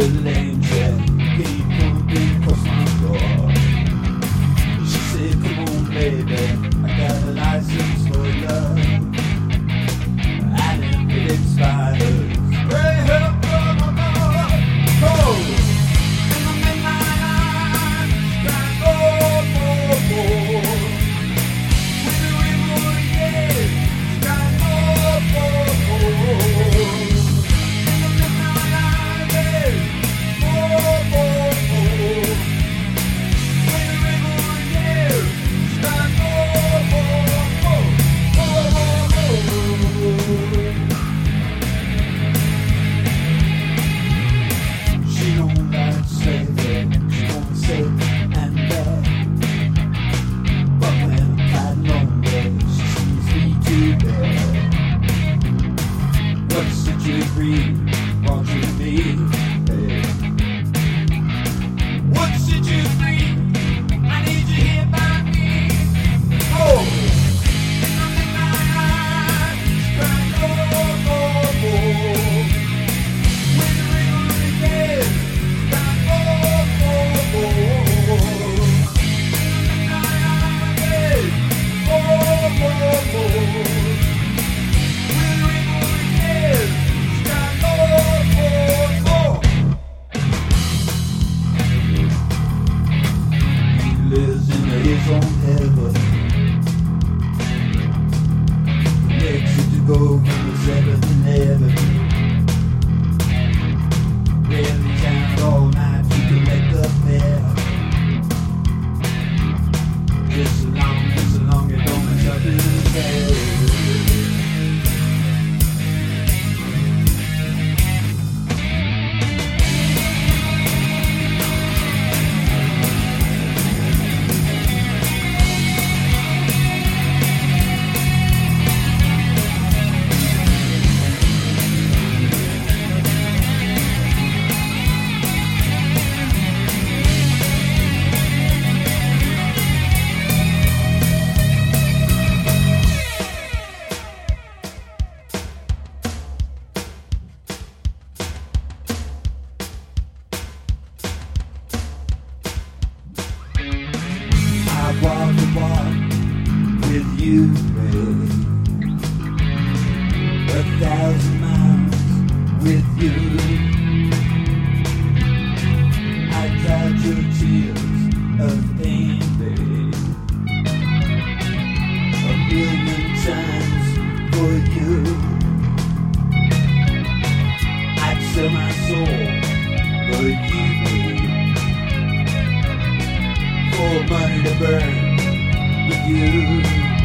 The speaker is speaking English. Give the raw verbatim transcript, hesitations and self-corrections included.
little angel came pumping across my door. She said, come on baby, I got a license for love. I didn't believe spiders. Pray help from my mother. Cold in the midnight night, crying more, more, more. With the river again, crying more, more, more. In the midnight night, babe, more, more, more. With the river again, crying more, more, more, more, more, more. She don't like to say that, she won't say and that. But when I'm kind lonely, she sees me too bad. What's the degree, watching me, babe? What's the degree? I need you here by me. Oh! In the midnight night, she's crying more, more, more. With the river again, crying more, more, more. In the midnight night, babe, more, more, more. With the river again, crying more, more, more. He lives in his own heaven. Makes it to go from the seventh and heaven. Really down all night to collect the fare. Just so long, just so long it don't mess up his head. I walk the walk with you, babe. A thousand miles with you. I dried your tears of pain, babe. A million times for you. I'd sell my soul for you, babe. For money to burn with you.